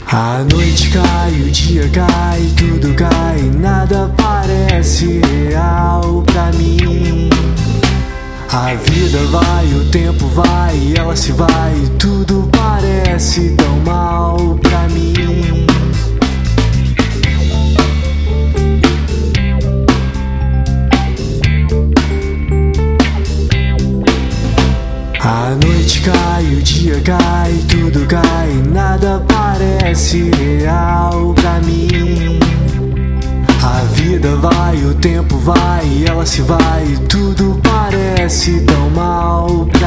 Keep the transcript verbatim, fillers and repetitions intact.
A noite cai, o dia cai, tudo cai, nada parece real pra mim. A vida vai, o tempo vai, ela se vai, tudo parece tão mal pra mim. A noite cai, o dia cai, tudo cai, nada parece real pra mim. A vida vai, o tempo vai, ela se vai, tudo parece tão mal.